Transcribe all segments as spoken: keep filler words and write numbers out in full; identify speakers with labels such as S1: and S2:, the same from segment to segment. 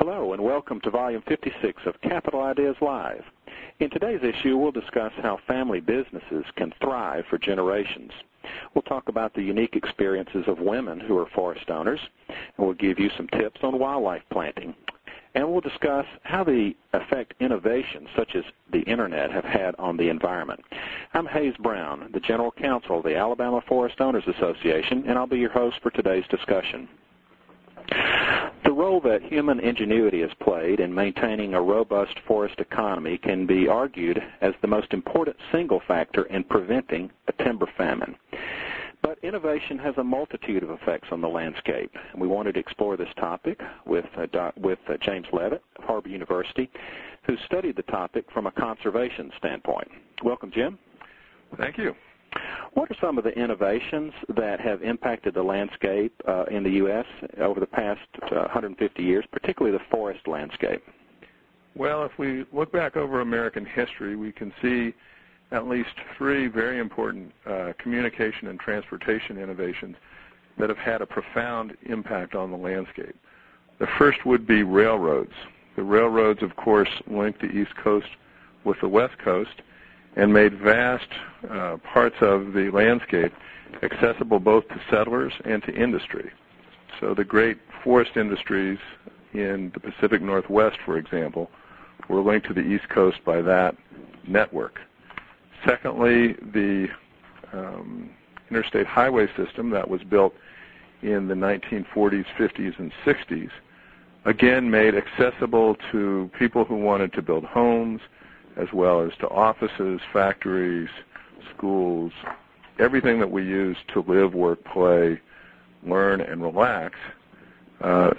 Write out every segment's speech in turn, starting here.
S1: Hello and welcome to Volume fifty-six of Capital Ideas Live. In today's issue, we'll discuss how family businesses can thrive for generations. We'll talk about the unique experiences of women who are forest owners, and we'll give you some tips on wildlife planting. And we'll discuss how the effect innovations such as the Internet have had on the environment. I'm Hayes Brown, the General Counsel of the Alabama Forest Owners Association, and I'll be your host for today's discussion. The role that human ingenuity has played in maintaining a robust forest economy can be argued as the most important single factor in preventing a timber famine. But innovation has a multitude of effects on the landscape, and we wanted to explore this topic with, uh, doc, with uh, James Levitt of Harbor University, who studied the topic from a conservation standpoint. Welcome, Jim.
S2: Thank you.
S1: What are some of the innovations that have impacted the landscape uh, in the U S over the past uh, one hundred fifty years, particularly the forest landscape?
S2: Well, if we look back over American history, we can see at least three very important uh, communication and transportation innovations that have had a profound impact on the landscape. The first would be railroads. The railroads, of course, linked the East Coast with the West Coast and made vast uh, parts of the landscape accessible both to settlers and to industry. So the great forest industries in the Pacific Northwest, for example, were linked to the East Coast by that network. Secondly, the um, interstate highway system that was built in the nineteen forties, fifties, and sixties, again made accessible to people who wanted to build homes, as well as to offices, factories, schools, everything that we use to live, work, play, learn, and relax. Uh,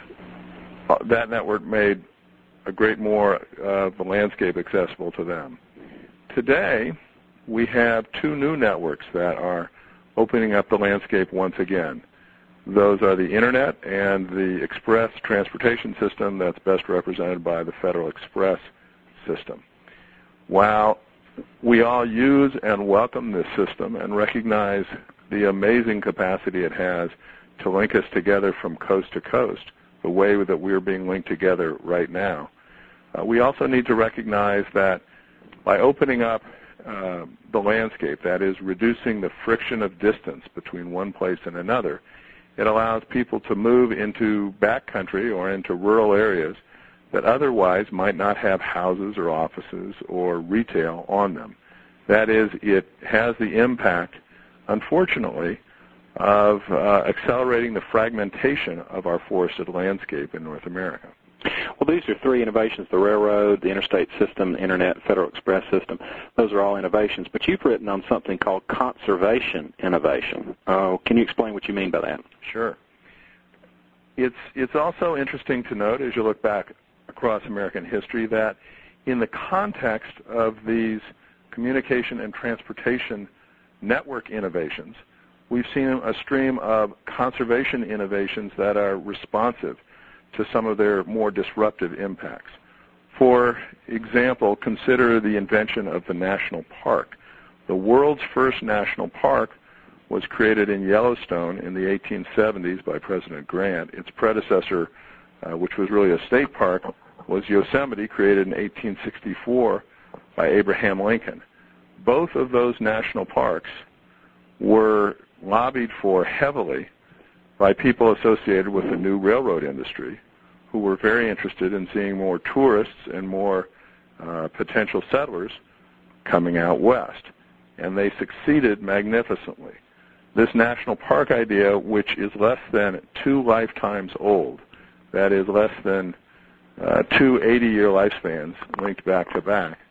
S2: that network made a great more of the landscape accessible to them. Today, we have two new networks that are opening up the landscape once again. Those are the Internet and the Express transportation system that's best represented by the Federal Express system. While we all use and welcome this system and recognize the amazing capacity it has to link us together from coast to coast, the way that we're being linked together right now, uh, we also need to recognize that by opening up uh, the landscape, that is, reducing the friction of distance between one place and another, it allows people to move into backcountry or into rural areas that otherwise might not have houses or offices or retail on them. That is, it has the impact, unfortunately, of uh, accelerating the fragmentation of our forested landscape in North America.
S1: Well, these are three innovations: the railroad, the interstate system, the Internet, Federal Express system. Those are all innovations. But you've written on something called conservation innovation. Uh, can you explain what you mean by that?
S2: Sure. It's, it's also interesting to note, as you look back across American history, that in the context of these communication and transportation network innovations, we've seen a stream of conservation innovations that are responsive to some of their more disruptive impacts. For example, consider the invention of the national park. The world's first national park was created in Yellowstone in the eighteen seventies by President Grant. Its predecessor, Uh, which was really a state park, was Yosemite, created in eighteen sixty-four by Abraham Lincoln. Both of those national parks were lobbied for heavily by people associated with the new railroad industry, who were very interested in seeing more tourists and more uh, potential settlers coming out west. And they succeeded magnificently. This national park idea, which is less than two lifetimes old, that is less than uh, two eighty-year lifespans linked back to back,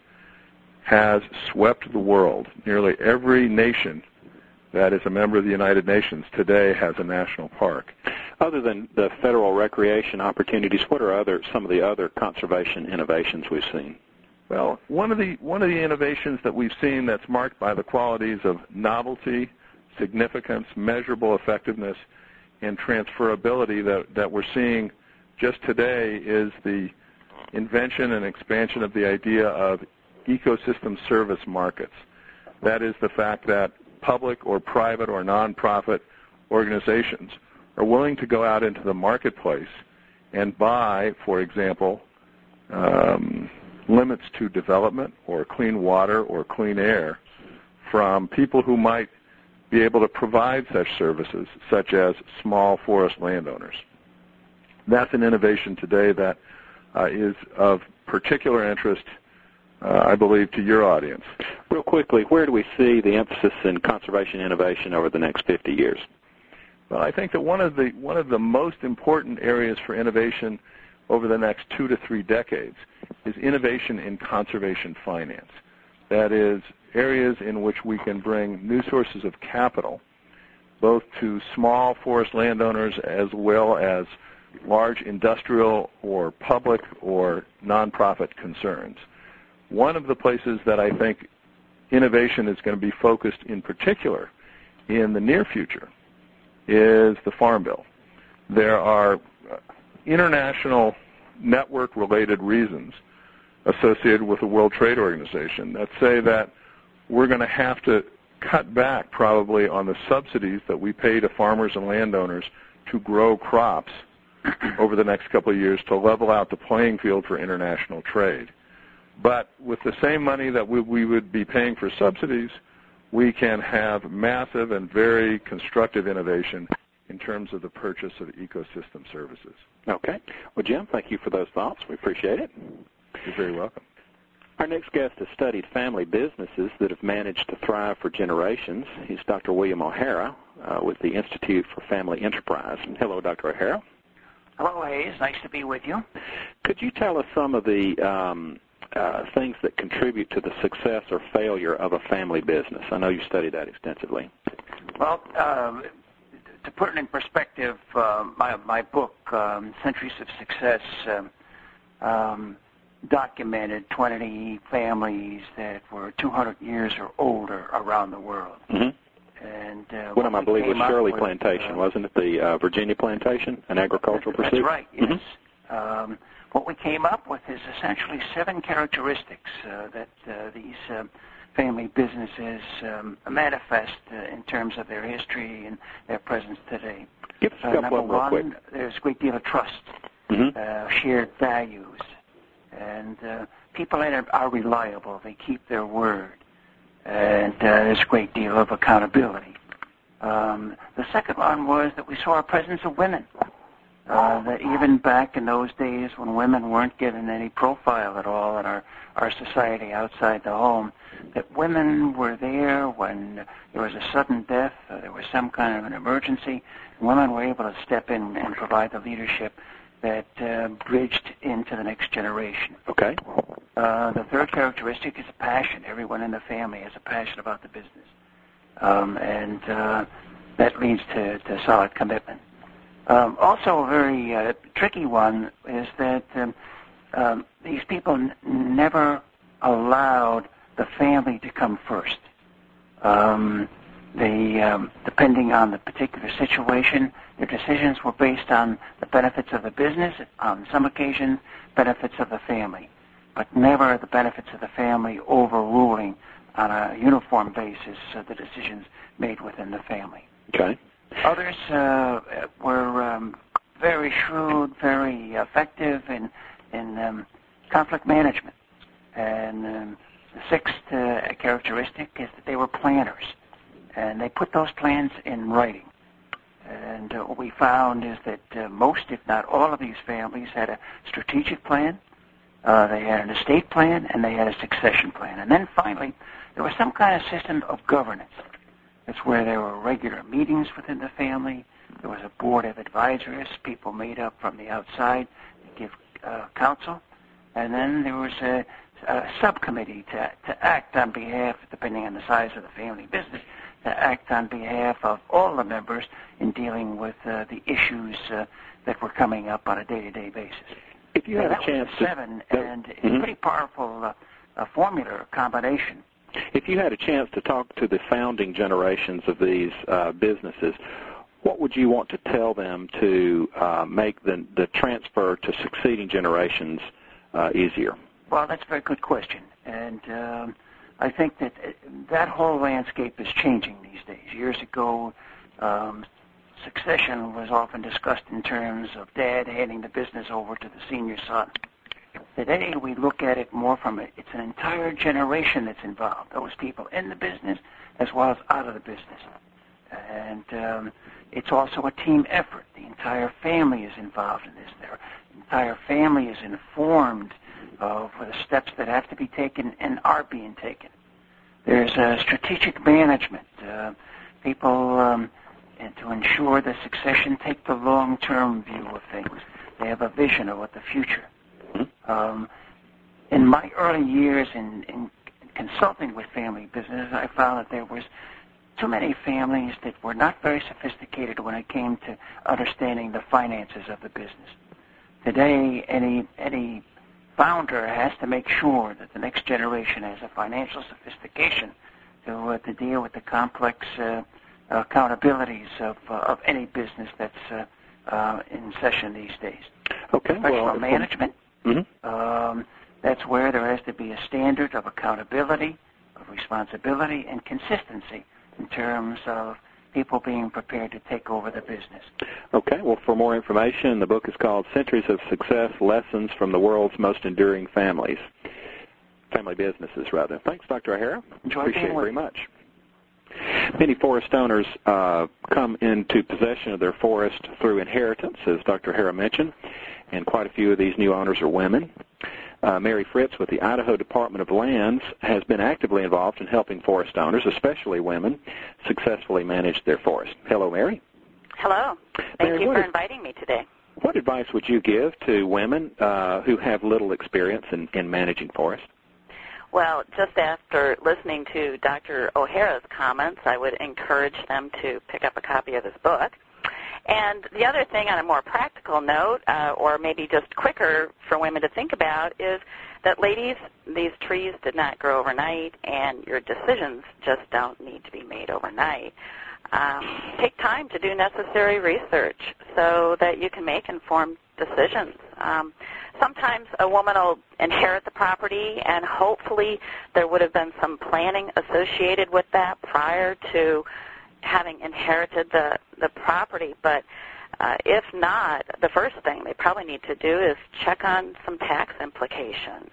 S2: has swept the world. Nearly every nation that is a member of the United Nations today has a national park.
S1: Other than the federal recreation opportunities, what are other some of the other conservation innovations we've seen?
S2: Well, one of the one of the innovations that we've seen that's marked by the qualities of novelty, significance, measurable effectiveness, and transferability that, that we're seeing just today is the invention and expansion of the idea of ecosystem service markets. That is the fact that public or private or nonprofit organizations are willing to go out into the marketplace and buy, for example, um, limits to development or clean water or clean air from people who might be able to provide such services, such as small forest landowners. That's an innovation today that uh, is of particular interest, uh, I believe, to your audience.
S1: Real quickly, where do we see the emphasis in conservation innovation over the next fifty years?
S2: Well, I think that one of the one of the most important areas for innovation over the next two to three decades is innovation in conservation finance. That is, areas in which we can bring new sources of capital, both to small forest landowners as well as large industrial or public or nonprofit concerns. One of the places that I think innovation is going to be focused in particular in the near future is the Farm Bill. There are international network-related reasons associated with the World Trade Organization that say that we're going to have to cut back probably on the subsidies that we pay to farmers and landowners to grow crops over the next couple of years to level out the playing field for international trade. But with the same money that we, we would be paying for subsidies, we can have massive and very constructive innovation in terms of the purchase of ecosystem services.
S1: Okay. Well, Jim, thank you for those thoughts. We appreciate it.
S2: You're very welcome.
S1: Our next guest has studied family businesses that have managed to thrive for generations. He's Doctor William O'Hara uh, with the Institute for Family Enterprise. Hello, Doctor O'Hara.
S3: Hello, Hayes. Nice to be with you.
S1: Could you tell us some of the um, uh, things that contribute to the success or failure of a family business? I know you studied that extensively.
S3: Well, uh, to put it in perspective, uh, my, my book, um, Centuries of Success, um, um, documented twenty families that were two hundred years or older around the world.
S1: Mm-hmm.
S3: And uh,
S1: one of them, I believe, was Shirley
S3: with,
S1: Plantation,
S3: uh,
S1: wasn't it? The uh, Virginia Plantation, an agricultural
S3: that's,
S1: pursuit?
S3: That's right, yes.
S1: Mm-hmm.
S3: Um, what we came up with is essentially seven characteristics uh, that uh, these uh, family businesses um, manifest uh, in terms of their history and their presence today.
S1: Give us a
S3: Uh,
S1: couple
S3: number
S1: of them real
S3: one,
S1: quick.
S3: there's a great deal of trust,
S1: Mm-hmm.
S3: uh, shared values, and uh, people in it are reliable. They keep their word, and uh, there's a great deal of accountability. Um, the second one was that we saw a presence of women. Uh, that even back in those days when women weren't given any profile at all in our, our society outside the home, that women were there when there was a sudden death, or there was some kind of an emergency, women were able to step in and provide the leadership that uh, bridged into the next generation.
S1: Okay.
S3: Uh, the third characteristic is a passion. Everyone in the family has a passion about the business. Um, and uh, that leads to, to solid commitment. Um, also, a very uh, tricky one is that um, um, these people n- never allowed the family to come first. Um, they, um, depending on the particular situation, their decisions were based on the benefits of the business, on some occasions, benefits of the family, but never the benefits of the family overruling on a uniform basis uh, the decisions made within the family.
S1: Okay.
S3: Others uh, were um, very shrewd, very effective in, in um, conflict management. And um, the sixth uh, characteristic is that they were planners. And they put those plans in writing. And uh, what we found is that uh, most, if not all of these families had a strategic plan, uh, they had an estate plan, and they had a succession plan. And then finally, there was some kind of system of governance. It's where there were regular meetings within the family. There was a board of advisors, people made up from the outside to give uh, counsel. And then there was a, a subcommittee to, to act on behalf, depending on the size of the family business, to act on behalf of all the members in dealing with uh, the issues uh, that were coming up on a day-to-day basis.
S1: If you had
S3: so
S1: a chance
S3: was
S1: to...
S3: seven,
S1: that,
S3: and
S1: mm-hmm.
S3: it's a pretty powerful uh, uh, formula or combination.
S1: If you had a chance to talk to the founding generations of these uh, businesses, what would you want to tell them to uh, make the, the transfer to succeeding generations uh, easier?
S3: Well, that's a very good question. And um, I think that that whole landscape is changing these days. Years ago, um, succession was often discussed in terms of dad handing the business over to the senior son. Today, we look at it more from a, it's an entire generation that's involved, those people in the business as well as out of the business. And um, it's also a team effort. The entire family is involved in this. Their entire family is informed of the steps that have to be taken and are being taken. There's uh, strategic management. Uh, people, um, and to ensure the succession, take the long-term view of things. They have a vision of what the future. Um, in my early years in, in consulting with family businesses, I found that there was too many families that were not very sophisticated when it came to understanding the finances of the business. Today, any any founder has to make sure that the next generation has a financial sophistication to uh, to deal with the complex uh, accountabilities of uh, of any business that's uh, uh, in session these days.
S1: Okay.
S3: Professional
S1: well,
S3: management.
S1: Mm-hmm.
S3: Um, that's where there has to be a standard of accountability, of responsibility, and consistency in terms of people being prepared to take over the business.
S1: Okay. Well, for more information, the book is called Centuries of Success, Lessons from the World's Most Enduring Families. Family businesses, rather. Thanks, Doctor O'Hara.
S3: Enjoy
S1: Appreciate
S3: being
S1: it
S3: with
S1: very
S3: you.
S1: much. Many forest owners uh, come into possession of their forest through inheritance, as Doctor O'Hara mentioned, and quite a few of these new owners are women. Uh, Mary Fritz with the Idaho Department of Lands has been actively involved in helping forest owners, especially women, successfully manage their forest. Hello, Mary.
S4: Hello. Thank
S1: Mary,
S4: you for
S1: is,
S4: inviting me today.
S1: What advice would you give to women uh, who have little experience in, in managing forests?
S4: Well, just after listening to Doctor O'Hara's comments, I would encourage them to pick up a copy of his book. And the other thing on a more practical note, uh, or maybe just quicker for women to think about, is that, ladies, these trees did not grow overnight, and your decisions just don't need to be made overnight. Um, take time to do necessary research so that you can make informed decisions. Um, sometimes a woman will inherit the property, and hopefully there would have been some planning associated with that prior to having inherited the, the property. But uh, if not, the first thing they probably need to do is check on some tax implications.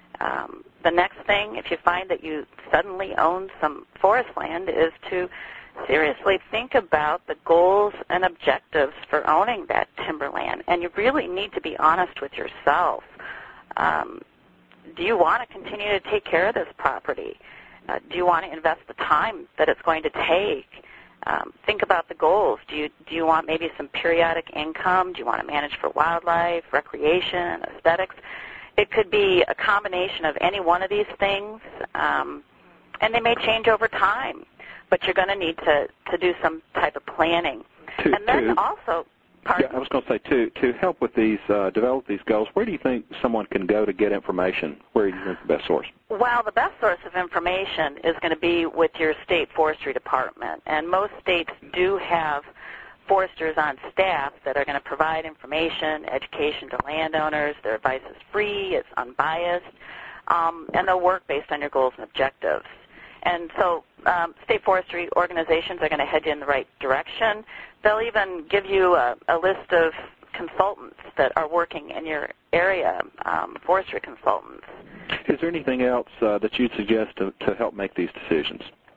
S4: Um, the next thing, if you find that you suddenly own some forest land, is to seriously think about the goals and objectives for owning that timberland. And you really need to be honest with yourself. Um, do you want to continue to take care of this property? Uh, do you want to invest the time that it's going to take? Um, think about the goals. Do you do you want maybe some periodic income? Do you want to manage for wildlife, recreation, aesthetics? It could be a combination of any one of these things, um, and they may change over time. But you're going to need to, to do some type of planning.
S1: To,
S4: and then
S1: to,
S4: also, pardon?
S1: Yeah, I was going to say, to, to help with these, uh, develop these goals, where do you think someone can go to get information? Where do you think the best source?
S4: Well, the best source of information is going to be with your state forestry department. And most states do have foresters on staff that are going to provide information, education to landowners. Their advice is free, it's unbiased, um, and they'll work based on your goals and objectives. And so um, state forestry organizations are going to head you in the right direction. They'll even give you a, a list of consultants that are working in your area, um, forestry consultants.
S1: Is there anything else uh, that you'd suggest to, to help make these decisions?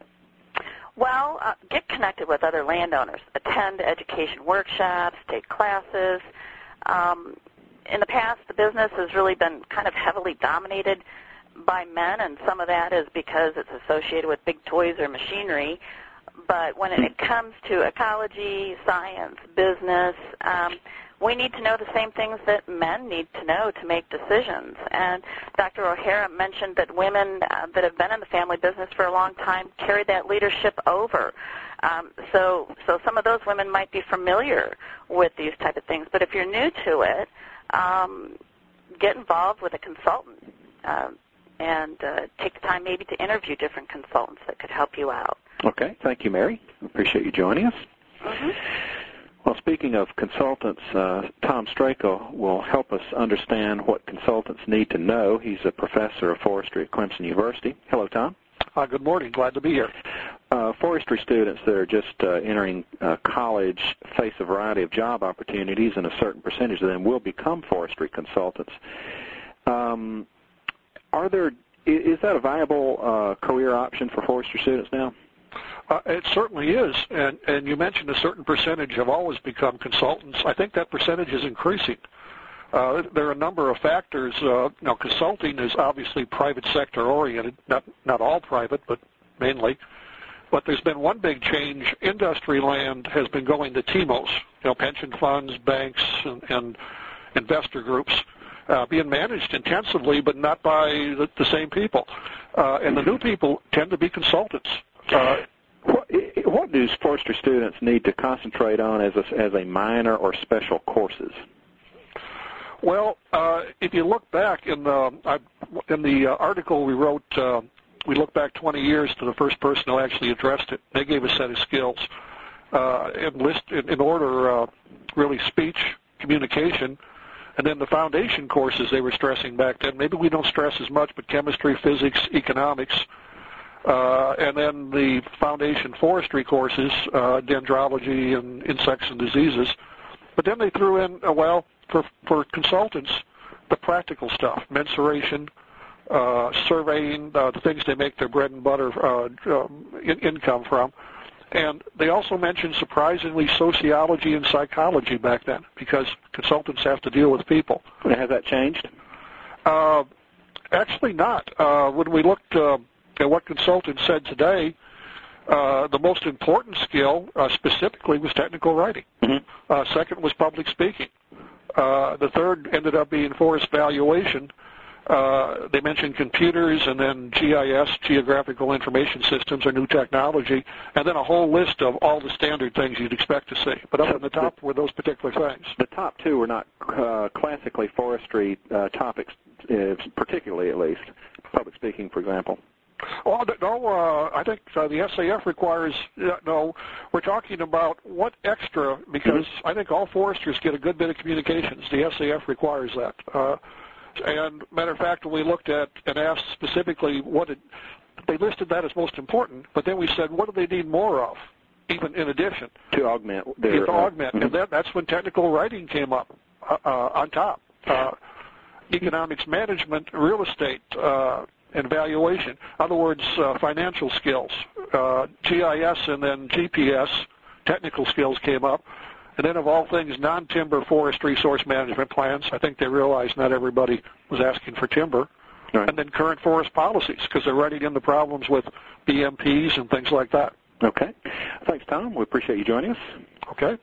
S4: Well, uh, get connected with other landowners. Attend education workshops, take classes. Um, in the past, the business has really been kind of heavily dominated by men, and some of that is because it's associated with big toys or machinery. But when it comes to ecology, science, business, um, we need to know the same things that men need to know to make decisions. And Doctor O'Hara mentioned that women uh, that have been in the family business for a long time carry that leadership over. Um, so, so some of those women might be familiar with these type of things. But if you're new to it, um, get involved with a consultant. Uh, and uh, take the time maybe to interview different consultants that could help you out.
S1: Okay. Thank you, Mary. Appreciate you joining us.
S4: Mm-hmm.
S1: Well, speaking of consultants, uh, Tom Strakel will help us understand what consultants need to know. He's a professor of forestry at Clemson University. Hello, Tom.
S5: Uh, good morning. Glad to be here.
S1: Uh, forestry students that are just uh, entering uh, college face a variety of job opportunities, and a certain percentage of them will become forestry consultants. Um, are there? Is that a viable uh, career option for forestry students now?
S5: Uh, it certainly is, and, and you mentioned a certain percentage have always become consultants. I think that percentage is increasing. Uh, there are a number of factors. Uh, now, consulting is obviously private sector oriented, not not all private, but mainly. But there's been one big change. Industry land has been going to T M Os, you know, pension funds, banks, and, and investor groups, uh, being managed intensively, but not by the, the same people. Uh, and the new people tend to be consultants. Uh,
S1: what, what do forestry students need to concentrate on as a, as a minor or special courses?
S5: Well, uh, if you look back in the I, in the uh, article we wrote, uh, we looked back twenty years to the first person who actually addressed it. They gave a set of skills uh, in, list, in, in order, uh, really speech, communication, and then the foundation courses they were stressing back then. Maybe we don't stress as much, but chemistry, physics, economics, uh, and then the foundation forestry courses, uh, dendrology and insects and diseases. But then they threw in, uh, well, For, for consultants, the practical stuff, mensuration, uh, surveying, uh, the things they make their bread and butter uh, um, in, income from. And they also mentioned, surprisingly, sociology and psychology back then, because consultants have to deal with people.
S1: Has that changed?
S5: Uh, actually not. Uh, when we looked uh, at what consultants said today, uh, the most important skill uh, specifically was technical writing.
S1: Mm-hmm.
S5: Uh, second was public speaking. Uh, the third ended up being forest valuation. Uh, they mentioned computers and then G I S, Geographical Information Systems, or new technology, and then a whole list of all the standard things you'd expect to see. But up at the top were those particular things.
S1: The top two were not uh, classically forestry uh, topics, uh, particularly at least, public speaking, for example.
S5: Well, no, uh, I think uh, the S A F requires, uh, no, we're talking about what extra, because mm-hmm. I think all foresters get a good bit of communications. The S A F requires that. Uh, and matter of fact, when we looked at and asked specifically what it, they listed that as most important, but then we said, what do they need more of, even in addition?
S1: To augment. Their,
S5: to augment.
S1: Uh, mm-hmm.
S5: And that, that's when technical writing came up uh, uh, on top. Uh, economics management, real estate, uh, and valuation. In other words, uh, financial skills. Uh, G I S and then G P S, technical skills came up. And then of all things, non-timber forest resource management plans. I think they realized not everybody was asking for timber.
S1: Right. And
S5: then current forest policies, because they're writing in the problems with B M Ps and things like that.
S1: Okay. Thanks, Tom. We appreciate you joining us.
S5: Okay.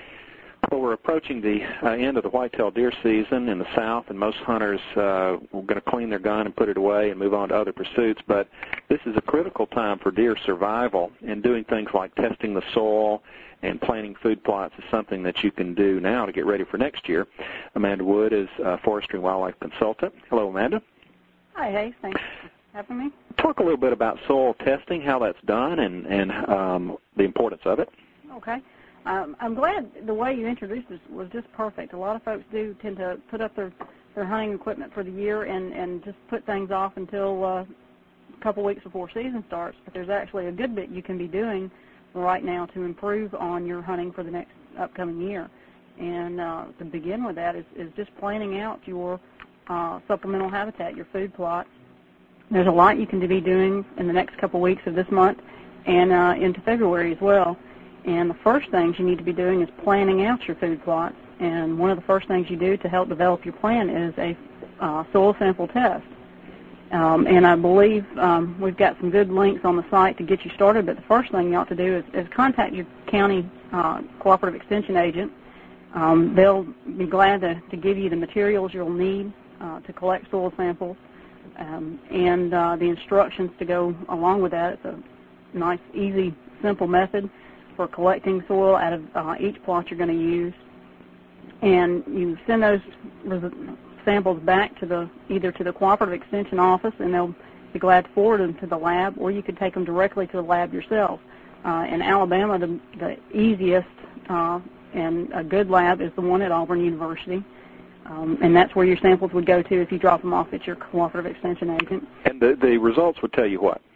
S1: Well, we're approaching the uh, end of the whitetail deer season in the South, and most hunters uh, are going to clean their gun and put it away and move on to other pursuits. But this is a critical time for deer survival, and doing things like testing the soil and planting food plots is something that you can do now to get ready for next year. Amanda Wood is a forestry and wildlife consultant. Hello, Amanda.
S6: Hi, Hayes. Thanks for having me.
S1: Talk a little bit about soil testing, how that's done, and, and um, the importance of it.
S6: Okay. Um, I'm glad the way you introduced this was just perfect. A lot of folks do tend to put up their, their hunting equipment for the year and, and just put things off until uh, a couple weeks before season starts. But there's actually a good bit you can be doing right now to improve on your hunting for the next upcoming year. And uh, to begin with that is, is just planning out your uh, supplemental habitat, your food plots. There's a lot you can be doing in the next couple weeks of this month and uh, into February as well. And the first things you need to be doing is planning out your food plots. And one of the first things you do to help develop your plan is a uh, soil sample test. Um, and I believe um, we've got some good links on the site to get you started, but the first thing you ought to do is, is contact your county uh, cooperative extension agent. Um, they'll be glad to, to give you the materials you'll need uh, to collect soil samples um, and uh, the instructions to go along with that. It's a nice, easy, simple method for collecting soil out of uh, each plot you're going to use. And you send those samples back to the either to the cooperative extension office, and they'll be glad to forward them to the lab, or you could take them directly to the lab yourself. Uh, in Alabama, the, the easiest uh, and a good lab is the one at Auburn University, um, and that's where your samples would go to if you drop them off at your cooperative extension agent.
S1: And the, the results would tell you what?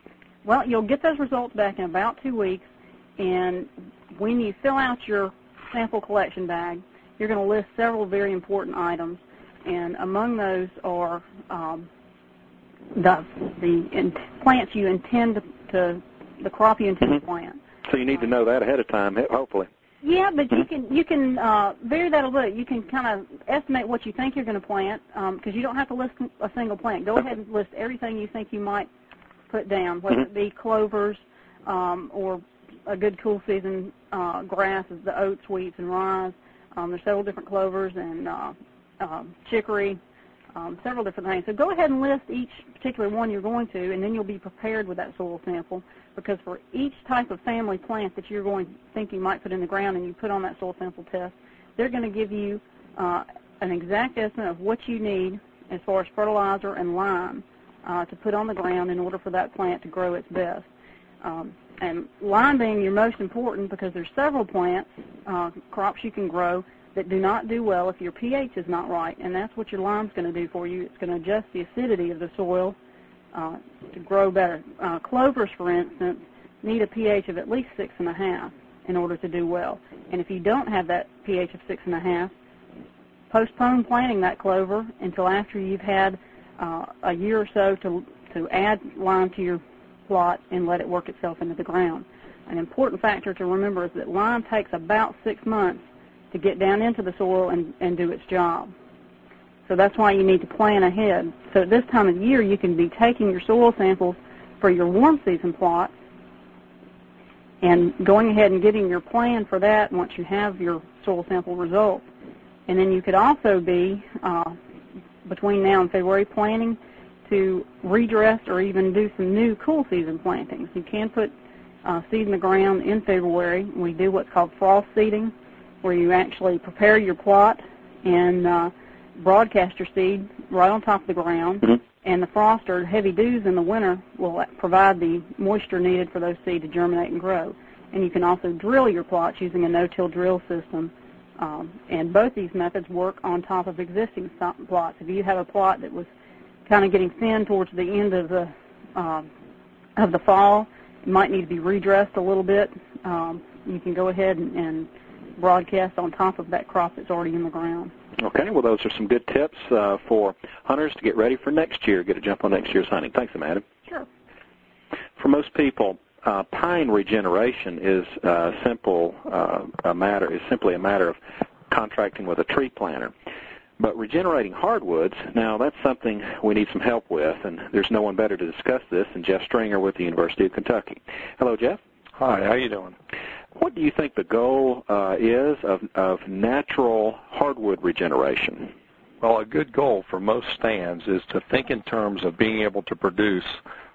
S6: Well, you'll get those results back in about two weeks, and when you fill out your sample collection bag, you're going to list several very important items, and among those are um, the the in, plants you intend to, to the crop you intend
S1: mm-hmm.
S6: to plant.
S1: So you need to know that ahead of time, hopefully.
S6: Yeah, but you can you can uh, vary that a little. You can kind of estimate what you think you're going to plant, because um, you don't have to list a single plant. Go ahead and list everything you think you might put down, whether
S1: mm-hmm.
S6: it be clovers um, or a good cool season uh, grass is the oats, wheats, and rye. Um, there's several different clovers and uh, uh, chicory, um, several different things. So go ahead and list each particular one you're going to, and then you'll be prepared with that soil sample, because for each type of family plant that you're going to think you might put in the ground and you put on that soil sample test, they're going to give you uh, an exact estimate of what you need as far as fertilizer and lime uh, to put on the ground in order for that plant to grow its best. Um, and lime being your most important, because there's several plants, uh, crops you can grow that do not do well if your pH is not right, and that's what your lime's going to do for you. It's going to adjust the acidity of the soil uh, to grow better. Uh, clovers, for instance, need a pH of at least six and a half in order to do well. And if you don't have that pH of six and a half, postpone planting that clover until after you've had uh, a year or so to to add lime to your plot and let it work itself into the ground. An important factor to remember is that lime takes about six months to get down into the soil and, and do its job. So that's why you need to plan ahead. So at this time of year, you can be taking your soil samples for your warm season plot and going ahead and getting your plan for that once you have your soil sample results. And then you could also be, uh, between now and February, planning to redress or even do some new cool season plantings. You can put uh, seed in the ground in February. We do what's called frost seeding, where you actually prepare your plot and uh, broadcast your seed right on top of the ground.
S1: Mm-hmm.
S6: And the frost or heavy dews in the winter will provide the moisture needed for those seeds to germinate and grow. And you can also drill your plots using a no-till drill system. Um, and both these methods work on top of existing plots. If you have a plot that was kind of getting thin towards the end of the uh, of the fall, it might need to be redressed a little bit. Um, you can go ahead and, and broadcast on top of that crop that's already in the ground.
S1: Okay, well, those are some good tips uh, for hunters to get ready for next year, get a jump on next year's hunting. Thanks, Amanda.
S6: Sure.
S1: For most people, uh, pine regeneration is uh, simple uh, a matter is simply a matter of contracting with a tree planter. But regenerating hardwoods, now that's something we need some help with, and there's no one better to discuss this than Jeff Stringer with the University of Kentucky. Hello, Jeff.
S2: Hi, how you doing?
S1: What do you think the goal uh, is of, of natural hardwood regeneration?
S7: Well, a good goal for most stands is to think in terms of being able to produce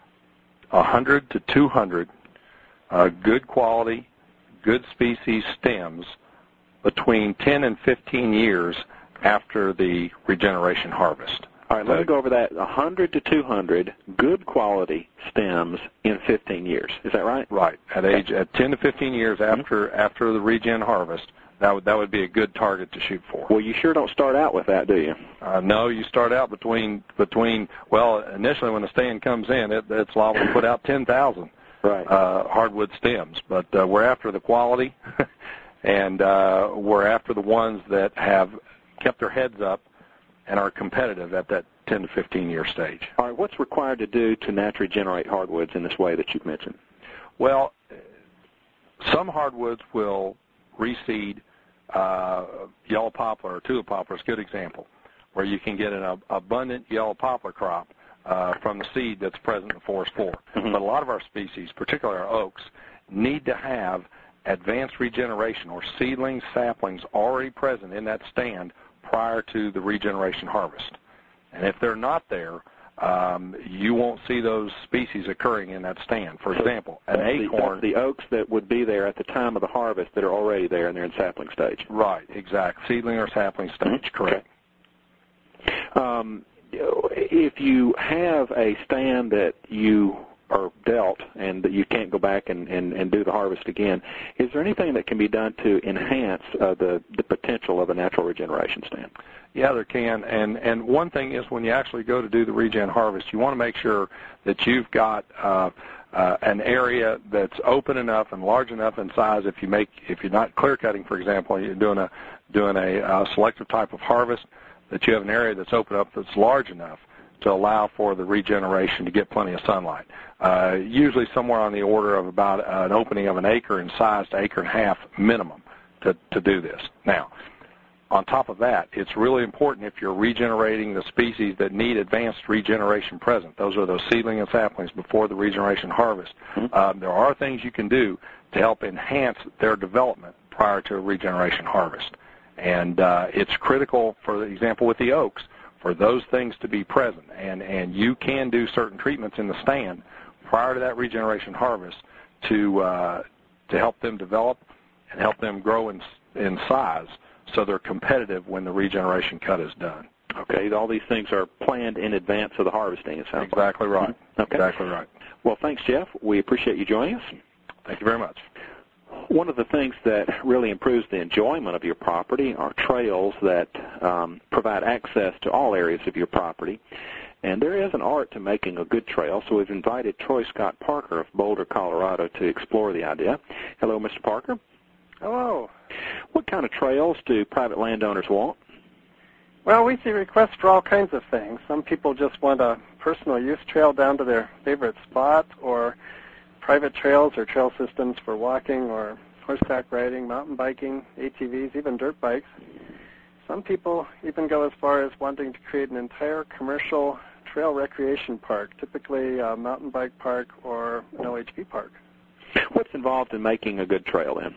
S7: one hundred to two hundred uh, good quality, good species stems between ten and fifteen years after the regeneration harvest.
S1: All right, let me go over that. one hundred to two hundred good quality stems in fifteen years. Is that right?
S7: Right. At age at ten to fifteen years after mm-hmm. after the regen harvest, that would that would be a good target to shoot for.
S1: Well, you sure don't start out with that, do you?
S7: Uh, no, you start out between between. Well, initially when the stand comes in, it, it's liable to put out ten thousand
S1: right.
S7: uh, hardwood stems, but uh, we're after the quality, and uh, we're after the ones that have kept their heads up and are competitive at that ten to fifteen year stage.
S1: All right, what's required to do to naturally generate hardwoods in this way that you've mentioned?
S7: Well, some hardwoods will reseed. Uh, yellow poplar or tulip poplar is a good example, where you can get an ab- abundant yellow poplar crop uh, from the seed that's present in the forest floor.
S1: Mm-hmm.
S7: But a lot of our species, particularly our oaks, need to have advanced regeneration or seedlings, saplings already present in that stand prior to the regeneration harvest. And if they're not there, um, you won't see those species occurring in that stand. For example, an acorn...
S1: The, the oaks that would be there at the time of the harvest that are already there and they're in sapling stage.
S7: Right, exactly. Seedling or sapling stage,
S1: mm-hmm.
S7: correct.
S1: Okay. Um, if you have a stand that you are dealt and that you can't go back and, and, and do the harvest again. Is there anything that can be done to enhance uh, the, the potential of a natural regeneration stand?
S7: Yeah, there can. And, and one thing is when you actually go to do the regen harvest, you want to make sure that you've got uh, uh, an area that's open enough and large enough in size. If you make, if you're not clear cutting, for example, you're doing a doing a uh, selective type of harvest, that you have an area that's open up that's large enough to allow for the regeneration to get plenty of sunlight. Uh, usually somewhere on the order of about uh, an opening of an acre in size to acre and a half minimum to, to do this. Now, on top of that, it's really important if you're regenerating the species that need advanced regeneration present. Those are those seedling and saplings before the regeneration harvest. Um, there are things you can do to help enhance their development prior to a regeneration harvest. And uh, it's critical, for example, with the oaks, for those things to be present. And, and you can do certain treatments in the stand prior to that regeneration harvest to, uh, to help them develop and help them grow in, in size so they're competitive when the regeneration cut is done.
S1: Okay, all these things are planned in advance of the harvesting, it sounds
S7: Exactly
S1: like.
S7: right.
S1: Mm-hmm. Okay.
S7: Exactly right.
S1: Well, thanks, Jeff. We appreciate you joining us.
S7: Thank you very much.
S1: One of the things that really improves the enjoyment of your property are trails that um, provide access to all areas of your property. And there is an art to making a good trail, so we've invited Troy Scott Parker of Boulder, Colorado, to explore the idea. Hello, Mister Parker.
S8: Hello.
S1: What kind of trails do private landowners want?
S8: Well, we see requests for all kinds of things. Some people just want a personal use trail down to their favorite spot, or private trails or trail systems for walking or horseback riding, mountain biking, A T Vs, even dirt bikes. Some people even go as far as wanting to create an entire commercial trail recreation park, typically a mountain bike park or an O H V park.
S1: What's involved in making a good trail then?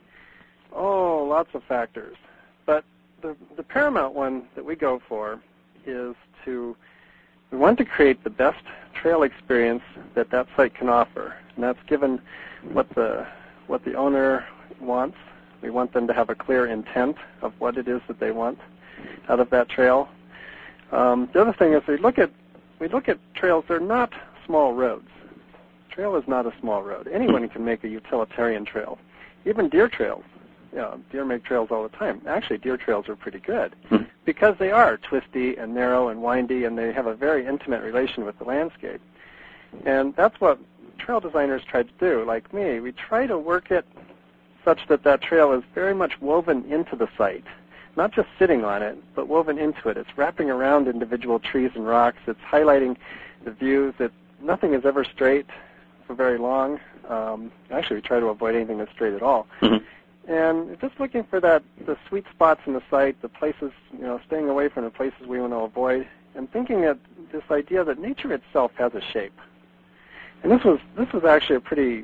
S8: Oh, lots of factors. But the, the paramount one that we go for is to, we want to create the best trail experience that that site can offer. And that's given what the, what the owner wants. We want them to have a clear intent of what it is that they want out of that trail. Um, the other thing is we look at, we look at trails, they're not small roads. Trail is not a small road. Anyone can make a utilitarian trail. Even deer trails. You know, deer make trails all the time. Actually, deer trails are pretty good because they are twisty and narrow and windy, and they have a very intimate relation with the landscape. And that's what trail designers try to do. Like me, we try to work it such that that trail is very much woven into the site, not just sitting on it, but woven into it. It's wrapping around individual trees and rocks. It's highlighting the views. It, nothing is ever straight for very long. Um, actually, we try to avoid anything that's straight at all. Mm-hmm. And just looking for that, the sweet spots in the site, the places, you know, staying away from the places we want to avoid, and thinking that this idea that nature itself has a shape. And this was this was actually a pretty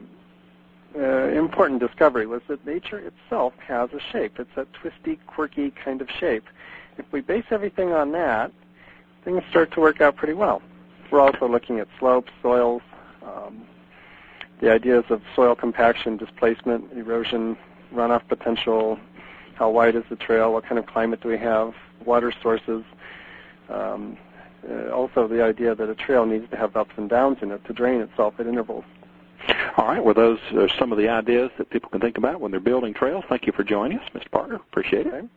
S8: uh, important discovery, was that nature itself has a shape. It's a twisty, quirky kind of shape. If we base everything on that, things start to work out pretty well. We're also looking at slopes, soils, um, the ideas of soil compaction, displacement, erosion, runoff potential, how wide is the trail, what kind of climate do we have, water sources. Um, uh, also the idea that a trail needs to have ups and downs in it to drain itself at intervals.
S1: All right, well, those are some of the ideas that people can think about when they're building trails. Thank you for joining us, Mister Parker. Appreciate it. Okay.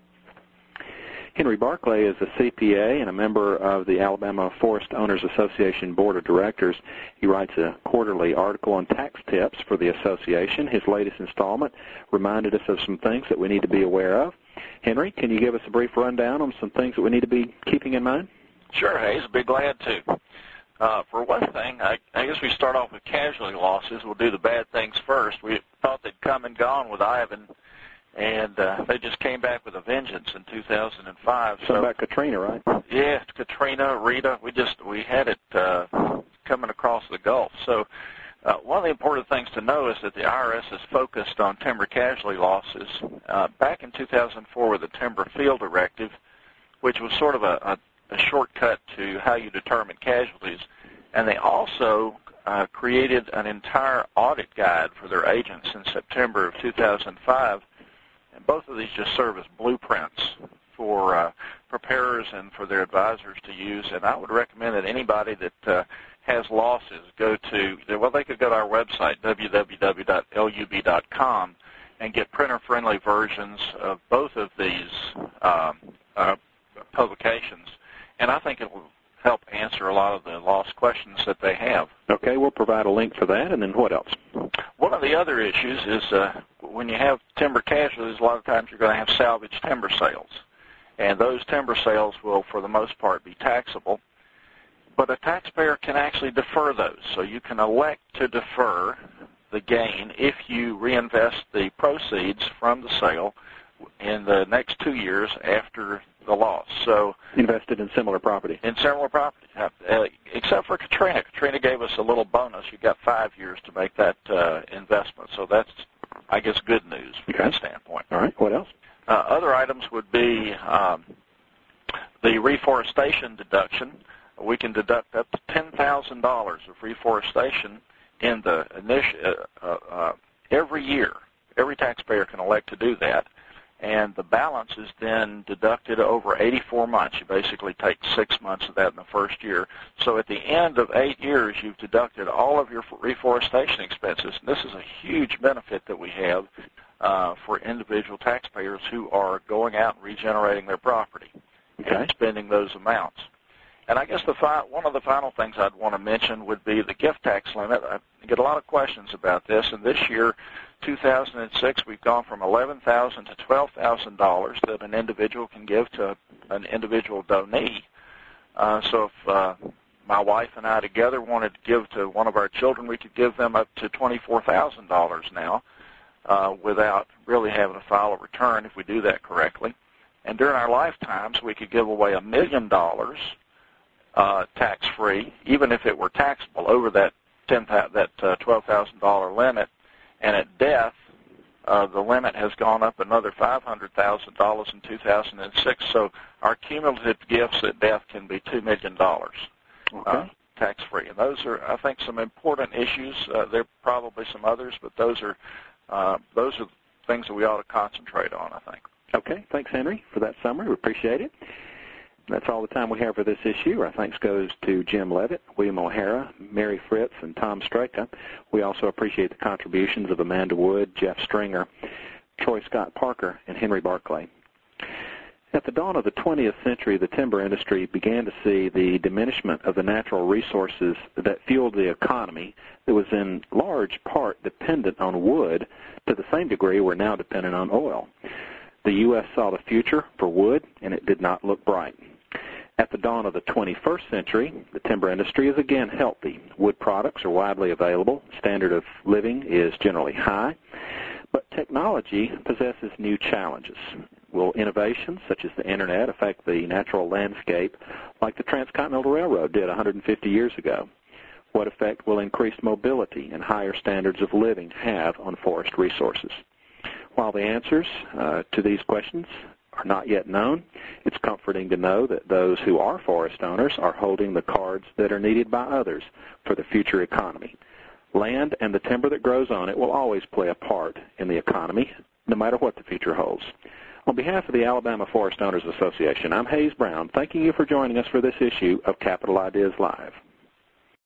S1: Henry Barclay is a C P A and a member of the Alabama Forest Owners Association Board of Directors. He writes a quarterly article on tax tips for the association. His latest installment reminded us of some things that we need to be aware of. Henry, can you give us a brief rundown on some things that we need to be keeping in mind?
S9: Sure, Hayes. I'd be glad to. Uh, for one thing, I, I guess we start off with casualty losses. We'll do the bad things first. We thought they'd come and gone with Ivan, and uh, they just came back with a vengeance in two thousand five.
S1: So about Katrina, right?
S9: Yeah, Katrina, Rita. We just we had it uh, coming across the Gulf. So uh, one of the important things to know is that the I R S is focused on timber casualty losses. Uh, back in two thousand four with the Timber Field Directive, which was sort of a, a, a shortcut to how you determine casualties, and they also uh, created an entire audit guide for their agents in September of two thousand five. And both of these just serve as blueprints for uh, preparers and for their advisors to use. And I would recommend that anybody that uh, has losses go to, well, they could go to our website, w w w dot l u b dot com, and get printer-friendly versions of both of these um, uh, publications. And I think it will help answer a lot of the lost questions that they have.
S1: Okay, we'll provide a link for that, and then what else?
S9: One of the other issues is uh, when you have timber casualties, a lot of times you're going to have salvage timber sales. And those timber sales will, for the most part, be taxable. But a taxpayer can actually defer those. So you can elect to defer the gain if you reinvest the proceeds from the sale in the next two years after the loss. So
S1: invested in similar property.
S9: In similar property, uh, except for Katrina. Katrina gave us a little bonus. You got five years to make that uh, investment. So that's, I guess, good news from
S1: okay.
S9: that standpoint.
S1: All right. What else?
S9: Uh, other items would be um, the reforestation deduction. We can deduct up to ten thousand dollars of reforestation in the initi- uh, uh, every year. Every taxpayer can elect to do that. And the balance is then deducted over eighty-four months. You basically take six months of that in the first year. So at the end of eight years, you've deducted all of your reforestation expenses. And this is a huge benefit that we have uh, for individual taxpayers who are going out and regenerating their property
S1: okay.
S9: and spending those amounts. And I guess the fi- one of the final things I'd want to mention would be the gift tax limit. I get a lot of questions about this, and this year, two thousand six, we've gone from eleven thousand dollars to twelve thousand dollars that an individual can give to an individual donee. Uh, so if uh, my wife and I together wanted to give to one of our children, we could give them up to twenty-four thousand dollars now uh, without really having to file a return if we do that correctly. And during our lifetimes, we could give away a million dollars uh, tax-free, even if it were taxable over that ten that uh, twelve thousand dollars limit. And at death, uh, the limit has gone up another five hundred thousand dollars in two thousand six. So our cumulative gifts at death can be two million dollars
S1: okay.
S9: uh, tax-free. And those are, I think, some important issues. Uh, there are probably some others, but those are uh, those are things that we ought to concentrate on, I think.
S1: Okay. Thanks, Henry, for that summary. We appreciate it. That's all the time we have for this issue. Our thanks goes to Jim Levitt, William O'Hara, Mary Fritz, and Tom Straka. We also appreciate the contributions of Amanda Wood, Jeff Stringer, Troy Scott Parker, and Henry Barclay. At the dawn of the twentieth century, the timber industry began to see the diminishment of the natural resources that fueled the economy that was in large part dependent on wood to the same degree we're now dependent on oil. The U S saw the future for wood, and it did not look bright. At the dawn of the twenty-first century, the timber industry is again healthy. Wood products are widely available. Standard of living is generally high. But technology possesses new challenges. Will innovations such as the Internet affect the natural landscape like the Transcontinental Railroad did one hundred fifty years ago? What effect will increased mobility and higher standards of living have on forest resources? While the answers uh, to these questions are not yet known, it's comforting to know that those who are forest owners are holding the cards that are needed by others for the future economy. Land and the timber that grows on it will always play a part in the economy, no matter what the future holds. On behalf of the Alabama Forest Owners Association, I'm Hayes Brown, thanking you for joining us for this issue of Capital Ideas Live.